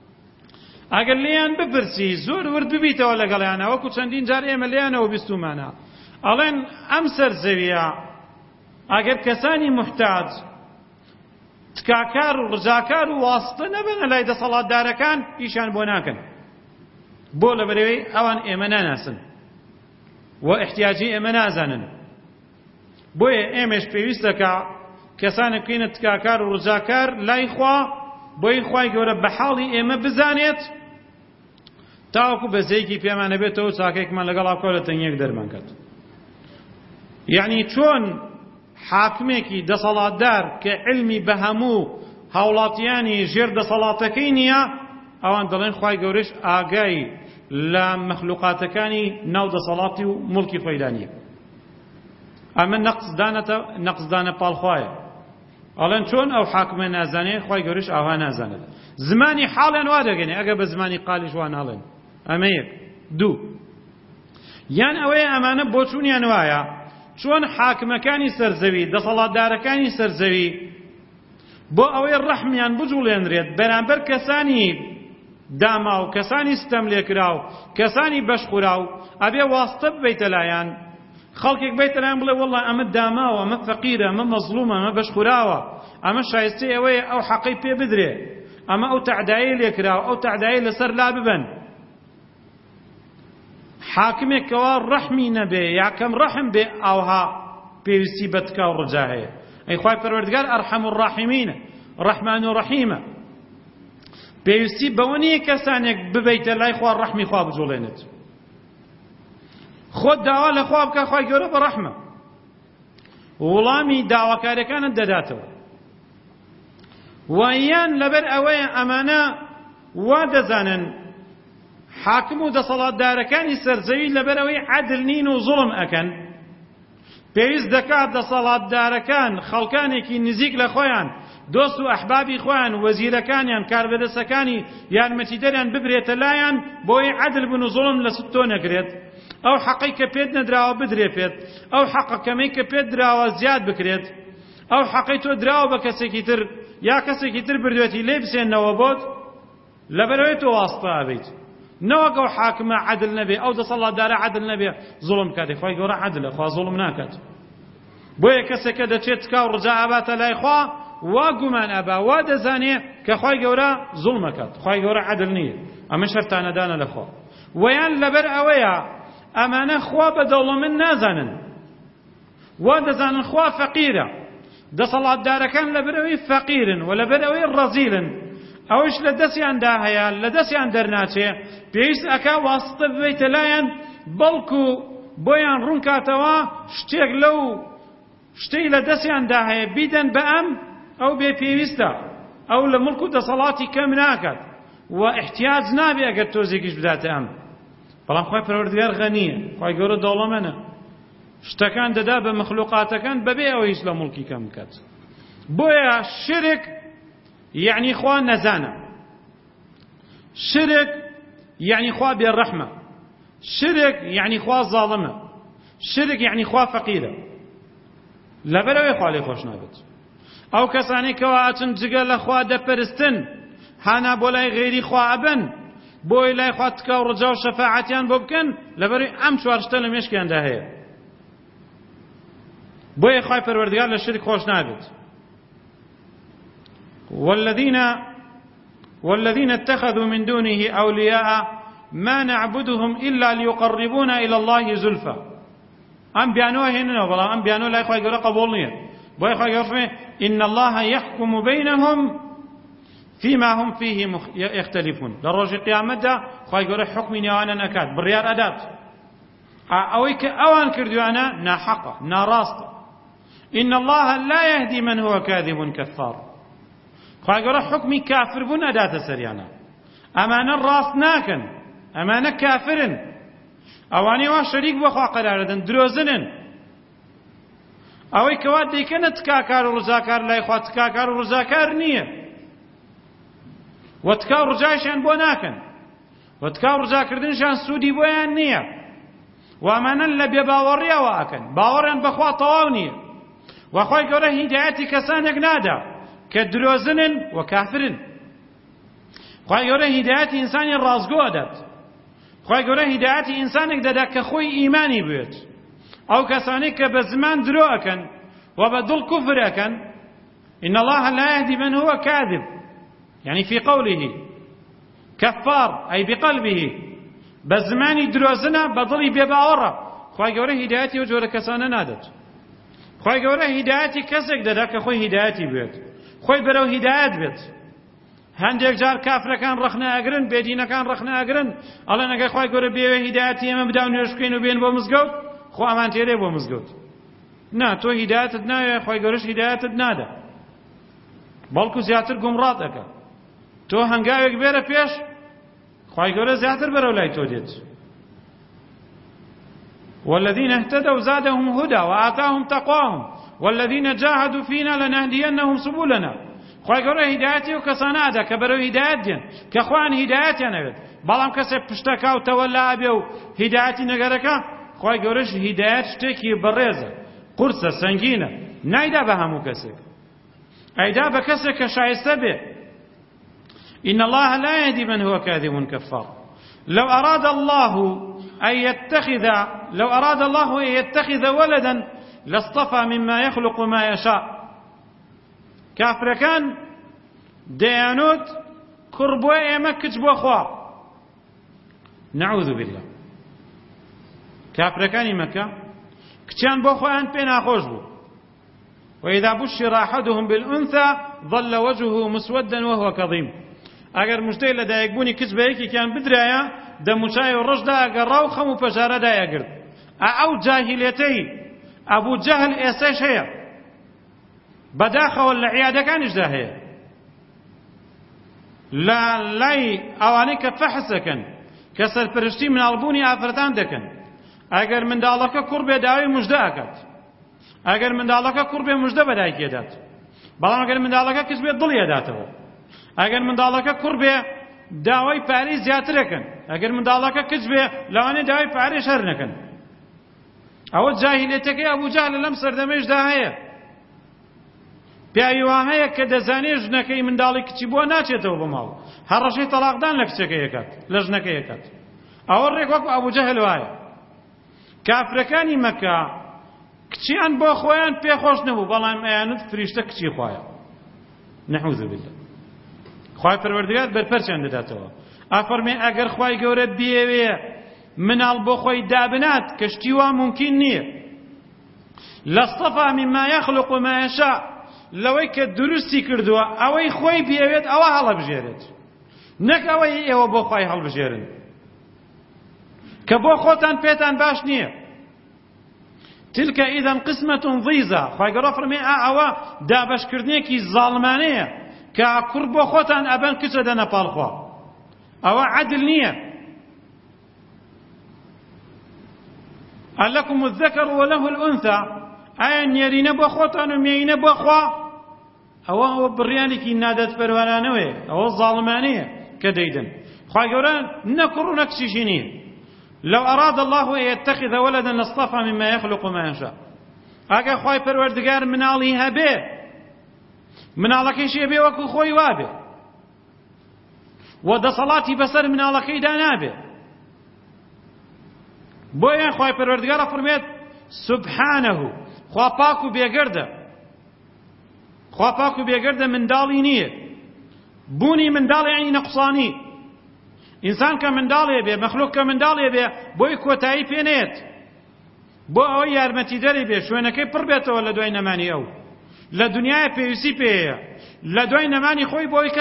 أقل ليان ببرسي زور ورد ببيته ولا قليانا وكو چندين جار إيما ليانا وبستومانا ألين أمسر زويا أقل كساني محتاج تكاكار ورجاكار وواسطة نبنا لايدا صلاة داركان إيشان بوناكن بولا بريوي أوان إيما ناسن واحتياجي إيما نازنن بوي إيمش بيوستكا كسانك كينت تكاكار ورجاكار لا إخوا بوي إخوا يقول بحالي إيما بزانيت تاوكو بزيكي فيما نبيتو ساكيك من لقل أقول تنيك درمان كت. يعني چون حاكميكي دا صلاة دار كعلمي بهمو هاولاتياني جير دا صلاة كينيا اوان دلين خواهي قورش آقاي لا مخلوقاتكاني ناو دا صلاتي وملكي خويدانية. اما نقص دانة بالخوايا الان چون او حاكم نازاني خواهي قورش آغا نازاني زماني حالا وادقني اقا بزماني قالش وانالين اما يك دو يان اوه امانه بوچوني انوايا چون حاکمەکانی سەرزەوی دەسەڵاتدارەکانی سەرزەوی بۆ ئەوەی ڕەحمیان بجوڵێنرێت بەرامبەر کەسانی داما و کەسانی ستەم لێکراو کەسانی بەشخوراو ئەبێ واستە ببەیتە لایەن خەڵکێک بێتە لایەن بڵێ وەڵڵا ئەمە داماوە ئەمە فەقیرە ئەمە مەزلومە ئەمە بەشخوراوە ئەمە شایستەی ئەوەیە ئەو حەقەی پێ بدرێ ئەمە ئەو تەعدایە لێکراوە ئەو تەعدایە لەسەر لا ببەن. حاکمێک کەوا ڕەحمی نەبێ یاکەم ڕەحم بێ ئەوها پێویستی بە تکا و ڕجا هەیە. ئەی خوای پەروەردگار ئەرحەم الراحیمینە ڕەحمان و ڕەحیمە، پێویستی بەوە نییە کەسانێک ببەیتە لای خوا ڕەحمی خوا بجوڵێنێت. خۆت داوا لە خوا بکە خوای گەورە بە ڕەحمە وڵامی داواکاریەکانت دەداتەوە. ویان لەبەر ئەوەیە ئەمانە وا دەزانن حاکم و دەسەڵاتدارەکانی سەرزەوی لەبەرەوەی عەدل نین و زوڵم ئەکەن پێویست دەکات دەسەڵاتدارەکان خەڵکانێکی نزیک لە خۆیان دۆست و ئەحبابی خۆیان وەزیرەکانیان کاربەدەستەکانی یارمەتیدەریان ببرێتە لایەن بۆی عەدل بن و زوڵم لە تۆ نەکرێت، ئەو حەقەی کە پێت نەدراوە بدرێ پێت، ئەو حەقەکەمەی کە پێت دراوە زیاد بکرێت، ئەو حەقەی تۆ دراوە بە کەسێکی تر یا کەسێکی تر بردوێتی لێ بسێنەوە بۆت لەبەرەوەی تۆ واستە ئەبیت. نەوەکە ئەو حاکمە عەدل نەبێ ئەو دەسەڵاتدارە عەدل نەبێ زوڵم کاتێ خوای گەورە عەدلە خوا زوڵم ناکات. بۆیە کەسێکە دەچێت تکا و ڕجا ئاباتە لای خوا وا گومان ئەبا وا دەزانێ کە خوای گەورە زوڵم ئەکات، خوای گەورە عەدل نییە. ئەمە شەرتانەدانە لە خوا. ویان لەبەر ئەوەیە ئەمانە خوا بە دەوڵەمەند نازانن، وا دەزانن خوا فەقیرە، دەسەڵاتدارەکان لەبەرەوەی فەقیرن و لەبەرەوەی ڕەزیلن، ئەوش لە دەستیاندا هەیە لە دەستیان دەرناچێ پێویست ئەکا واستە ببەیتە لایەن بەڵکو بۆیان ڕوونکاتەوە شتێک لەو شتەی لە دەستیاندا هەیە بیدەن بە ئەو بێ پێویستە، ئەو لە مڵک و دەسەڵاتی کەم ناکات و احتیاج نابێ ئەگەر تۆزێکیش بداتە ئەم. بەڵام خوای پەروەردگار غەنیە، خوای گەورە دەوڵەمەندە، شتەکان دەدا بە مەخلوقاتەکان بەبێ ئەوەی هیچ لە مڵکی کەم بکات. بۆیە شرک یعنی خوا نەزانە، شرک یعنی خوا بێڕەحمە، شرک یعنی خوا زاڵمە، شرک یعنی خوا فەقیرە. لەبەرەوەی خوا لێ خۆش نابێت. ئەو کەسانەی کەوا ئاچن جگە لە خوا دەپەرستن، هانا بۆ لای غێری خوا ئەبن، بۆی لای خوا تکا و ڕجا و شەفاعەتیان بۆ بکەن، لەبەرەوەی ئەم چوار شتە لە مێشکیاندا هەیە. بۆیە خوای پەروەردگار لە شرک خۆش نابێت. والذين اتخذوا من دونه أولياء ما نعبدهم إلا ليقربونا إلى الله زلفى. أم بيانوه هنا والله أم بيانوه لا يخوي قرأ قبولني بوي يخوي قرأ إن الله يحكم بينهم فيما هم فيه يختلفون. للرجل قيامته خوي قرأ حكمي وأنا نكاد بالريار أدات أويك أوان كردوانا ناحقة ناراست. إن الله لا يهدي من هو كاذب كفار. خوای گەورە حکمی کافربوون ئەداتە سەریانە. ئەمانە ڕاست ناکەن، ئەمانە کافرن، ئەوانەی وا شەریک بۆ خوا قەرار دەدەن، درۆزنن. ئەوەی کەوا دەیکەنە تکاکار و ڕزاکار لای خوا تکاکار و ڕزاکار نییە، و تکا و ڕجایشیان بۆ ناکەن، و تکا و ڕجاکردنشان سوودی بۆیان نییە، و ئەمانە لە بێباوەڕیەوە ئەکەن، باوەڕیان بەخوا تەواو نییە. و خوای گەورە هیدایەتی کەسانێک نادا کە درۆزنن و کافرن. خوای گەورە هیدایەتی ئینسانی ڕازگۆ دەدات. خوای گەورە هیدایەتی ئینسانێک دەدا کە خۆی ئیمانی بێت. ئەو کەسانەی کە بە زمان درۆ ئەکەن و بە دڵ کوفر ئەکەن، إن الله لا يهدي من هو كاذب، يعني في قوله كفار أي بقلبه، بزماني درۆزنە بە دڵی بێباوەڕە. خوای گەورە هیدایەتی ئەو جۆرە کەسانە نادات. خوای گەورە هیدایەتی کەسێک دەدا کە خۆی هیدایەتی بێت، خۆی بەرەو هیدایەت بێت. هەندێک جار کافرەکان ڕەخنە ئەگرن، بێدینەکان ڕەخنە ئەگرن، ئەڵێن ئەگەر خوای گەورە بێوێ هیدایەتی ئێمە بدا و نوێژ بکەین و بێن بۆ مزگەوت، خۆ ئەمان تێرێ بۆ مزگەوت. نا، تۆ هیدایەتت ناوێ، خوای گەورەش هیدایەتت نادا، بەڵکو زیاتر گومڕات ئەکە. تۆ هەنگاوێک بێرە پێش، خوای گەورە زیاتر بەرەو لای تۆ دێت. والذين اهتدوا زادهم هدى وآتاهم تقواهم والذين جاهدوا فينا لنهدينهم سبلنا. خوای گەورە هیدایەتی و کەسانە ئەدا کە بەرەو هیدایەت دێن، کە خوان هیدایەتیان ئەوێت. بەڵام کەسێک پشتەکە و تەوەلا ئەبێ و هیدایەتی نەگەرەکە، خوای گەورەش هیدایەت شتێکی بەڕێزە، قورسە، سەنگینە، نایدا بە هەموو کەسێک، ئەیدا بە کەسێک کە شایستە بێ. إن الله لا يهدي من هو كاذب كفار. لو أراد الله أن يتخذ ولدا لاصطفى مما يخلق ما يشاء. كافركان ديانوت كربوا إيما كتبوا خوا، نعوذ بالله. كافركان مكة كتان بو خوان بين خوش بو، وإذا بشر أحدهم بالأنثى ظل وجهه مسودا وهو كظيم. ئەگەر مژدەی لە دایکبوونی کچ بە یەکێکیان بدرایە، دەموچای و ڕۆژدا ئەگەڕا و خەم و پەژارەدا ئەگرت. ئەو جاهیلێتەی ئەبوو جەهل ئێستاش هەیە، بەداخەوە لە عیادەکانیشدا هەیە، لە لای ئەوانەی کە فەحس دەکەن، کە سەرپەرشتی مناڵبوونی ئافرەتان دەکەن. ئەگەر منداڵەکە کوڕ بێ داوای موژدە ئەکات، ئەگەر منداڵەکە کوڕ بێ موژدە بە دایکێدات، بەڵام ئەگەر منداڵەکە کچ بێ دڵی ئەداتەوە. ئەگەر منداڵەکە کوڕ بێ داوای پارەی زیاتر ئەکەن، ئەگەر منداڵەکە کچ بێ لەوانەیە داوای پارەی شەر نەکەن. ئەوە جاهیلێتەکەی ئەبوو جەهل لەم سەردەمەیشدا هەیە. پیاوی وا هەیە کە دەزانێ ژنەکەی منداڵی کچی بووە ناچێتەوە بە ماڵ، هەڕەشەی تەلاقدان لە کچەکەی ئەکات، لە ژنەکەی ئەکات. ئەوە ڕێک وەکو ئەبوو جەهل وایە. کافرەکانی مەکە کچیان بۆ خۆیان پێخۆش نەبوو، بەڵام ئەیانوت فریشتە کچی خۆیە. نەعوذ بالله. خوای پەروەردگار بەرپەرچیان دەداتەوە. ئەفەرمێ ئەگەر خوای گەورە بیەوێ مناڵ بۆ خۆی دابنات، کە شتی وا ممکن نییە، لاصطفى مما يخلق ما يشاء، لەوەی کە دروستی کردووە ئەوەی خۆی بیەوێت ئەوە هەڵەبژێرێت، نەک ئەوەی ئێوە بۆ خوای هەڵبژێرن، کە بۆ خۆتان پێتان باش نییە. تلك إذا قسمة ضيزى. خوای گەورە فەرمێ ئەوە دابەشکردنێکی زاڵمانەیە کە کوڕ بۆ خۆتان ئەبەن کچە دەنە پاڵخوا ئەوە عەدل نییە. ئەلەکم الذەکەر وەلەه الئونثى ئایا نێرینە بۆ خۆتان و مێینە بۆ خوا؟ ئەوە بڕیانێکی نادەتپەروەرانەوەیە، ئەوە زاڵمانەیە کە دەیدەن. خوای گەورە نە کوڕ و نە کچیشی نییە. لو أراد الله أن يتخذ ولدا لاصطفى مما يخلق ما يشاء. ئەگەر خوای پەروەردگار مناڵی هەبێ مناڵەکەیشی هەبێ وەکو خۆی وابێ و دەسەڵاتی بەسەر مناڵەکەیدا نابێ. بۆیە خوای پەروەردگار فەرمێت سبحانه خوا پاک و بێگەردە، خوا پاک و بێگەردە، منداڵی نییە. بوونی منداڵی یعنی نەقسانی. ئینسان کە منداڵێ بێ، مەخلوق کە منداڵێ بێ، بۆی کۆتایی پێ نێت، بۆ ئەوەی یارمەتی دەرێ بێ، شوێنەکەی پڕ بێتەوە لە دوای نەمانی ئەو. لە دنیای پێویستی پێیە، لە دوای نەمانی خۆی بۆی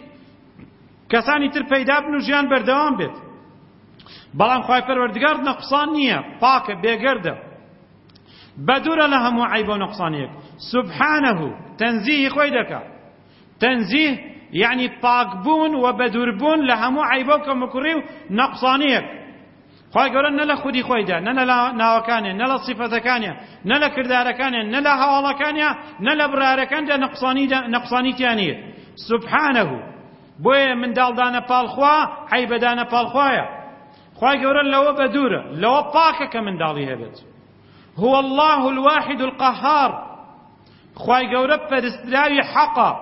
کەسانی تر پەیدا بن و ژیان بەردەوام بێت. بەڵام خوای پەروەردگار نەقسان نییە، پاکە، بێگەردە، بەدوورە لە هەموو عیب و نەقسانیەک. سبحانه تەنزیهی خۆی دەکات. تەنزیه یعنی پاکبوون و بەدووربوون لە هەموو عیبە و کەموکوڕی و نەقسانیەک. خوای گەورە نە لە خودی خۆیدا، نە لە ناوەکانێ، نە لە سیفەتەکانیە، نە لە کردارەکانیە، نە لە هەواڵەکانیە، نە لە برارەکاندا نەقسانیتیان نییە. سبحانه بۆیە منداڵدانە پاڵخوا عیبەدانە پاڵخوایە. خوای گەورە لەوە بەدوورە، لەوە پاکە کە منداڵی هەبێت. هو الله الواحد القهار. خوای گەورە پەرستراوی حەقە،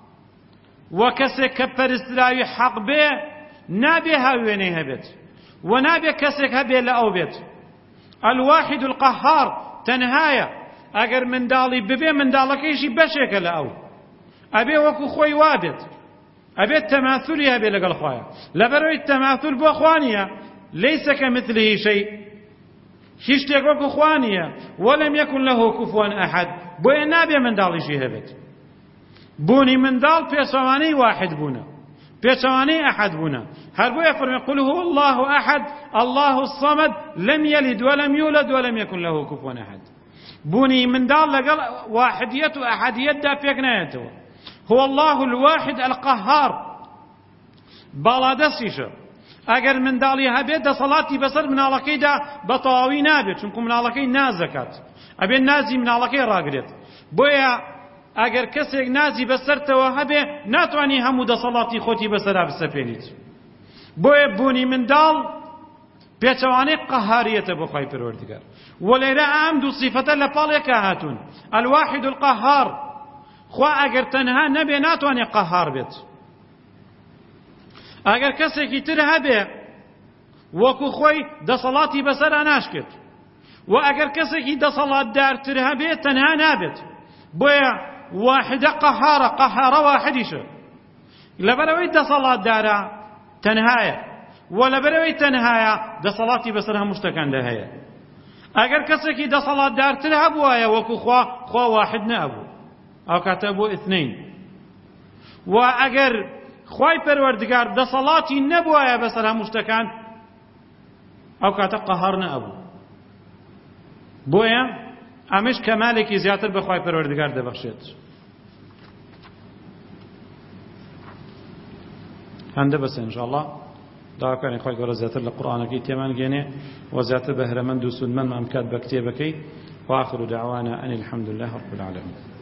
و کەسێک کە پەرستراوی حەق بێ نابێ هاوێنەی هەبێت و نابێ کەسێک هەبێ لە ئەو بێت. الواحد القهار تەنهایە. ئەگەر منداڵی ببێ منداڵەکەیشی بەشێکە لە ئەو، ئەبێ وەکو خۆی وابێت، ئەبێت تەماثولی هەبێ لەگەڵ خوایە. لەبەرەوەی تەماثول بۆ خوا نییە، لەیسە کەمثله شەی، هیچ شتێک وەکو خوا نییە. وەلەم یەکن لەه کوفوەن ئەحەد. بۆیە نابێ منداڵیشی هەبێت. بوونی منداڵ پێچەوانەی واحد بوونە، پێچەوانەی ئەحەد بوونە. هەر بۆیە فەرمێ قل هو الله ئەحەد الله الصەمەد لەم یەلد وەلەم یولد وەلەم یەکن لەه کوفوەن ئەحەد. بوونی منداڵ لەگەڵ واحدیەت و ئەحەدیەتدا پێک نایەتەوە. هو الله الواحد القهار. باڵادەستیشە. ئەگەر منداڵی هەبێت دەسەڵاتی بەسەر مناڵەکەیدا بە تەواوی نابێت، چونکە مناڵەکەی ناز دەکات، ئەبێ نازی مناڵەکەی ڕاگرێت. بۆیە ئەگەر کەسێک نازی بەسەرتەوە هەبێ ناتوانانی هەموو دەسەڵاتی خۆتی بەسەرا بسەپێنیت. بۆیە بوونی منداڵ پێچەوانەی قەهاریەتە بۆ خوای پەروەردگار. و لێرە ئەم دوو سیفەتە لە پاڵێکە هاتوون. الواحد القهار. خوا ئەگەر تەنها نەبێ ناتوانێت قەهار بێت. ئەگەر کەسێکی تر هەبێ وەکو خۆی دەسەڵاتی بەسەرا ناشکێت، و ئەگەر کەسێکی دەسەڵاتدارتر هەبێ تەنها نابێت. بۆیە واحدە قەهارە، قەهارە واحدیشە. لەبەرەوەی دەسەڵاتدارە تەنهایە، و لەبەرەوەی تەنهایە دەسەڵاتی بەسەر هەموو شتەکاندا هەیە. ئەگەر کەسێکی دەسەڵاتدارتر هەبوایە وەکو خوا واحد نەبوو، ئەو کاتە بۆ ئیثنەین. و ئەگەر خوای پەروەردگار دەسەڵاتی نەبوایە بەسەر هەموو شتەکان، ئەو کاتە قەهار نەبوو. بۆیە ئەمەش کەمالێکی زیاتر بە خوای پەروەردگار دەبەخشێت. هەندە بەسە ئینشاءالله داواکاری خوای گەورە زیاتر لە قورئانەکەی تێمانگێنێ و زیاتر بەهرەمەند و سودمەندمان بکات بە کتێبەکەی. وآخر دعوانا أن الحمد لله رب العالمين.